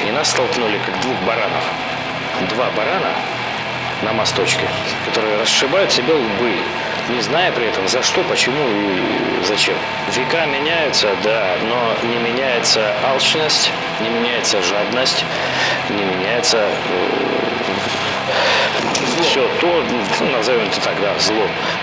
И нас столкнули как двух баранов. Два барана на мосточке, которые расшибают себе лбы, не зная при этом за что, почему и зачем. Века меняются, да, но не меняется алчность, не меняется жадность, не меняется все то, назовем это так, да, зло.